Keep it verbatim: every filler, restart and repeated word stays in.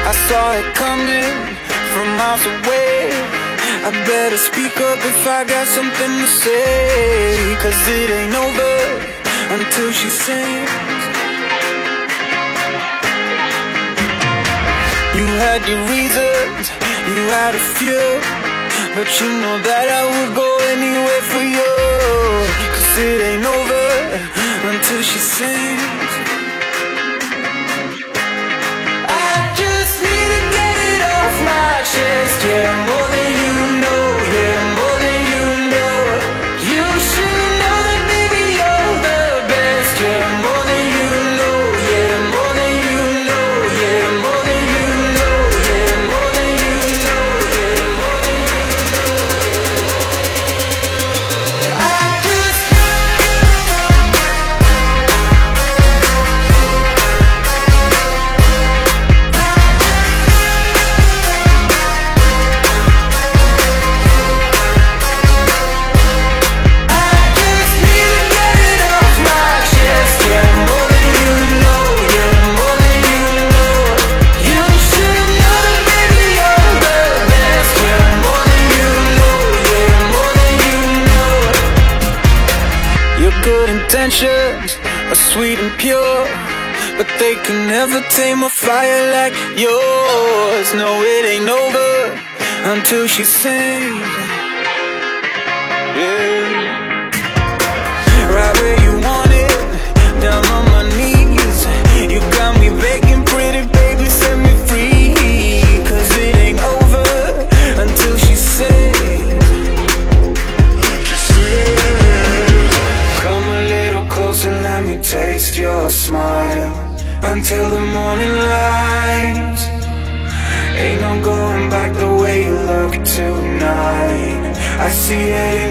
I saw it coming from miles away. I better speak up if I got something to say, 'cause it ain't over until she sings. You had your reasons, you had a few, but you know that I would go anywhere for you. 'Cause it ain't over until she sings. I just need to get it off my chest, yeah, more than you know, yeah, more than you know. You should know that baby you're the best, yeah, more than you know, yeah, more than you know, yeah, more than you know, yeah, more than you know, yeah, more than you know. I just intentions are sweet and pure, but they can never tame a fire like yours. No, it ain't over until she sings. Yeah. Right where you want it, down on my knees. You got me begging, pretty baby, set me free. 'Cause it ain't over until she sings. And let me taste your smile until the morning light. Ain't no going back the way you look tonight. I see it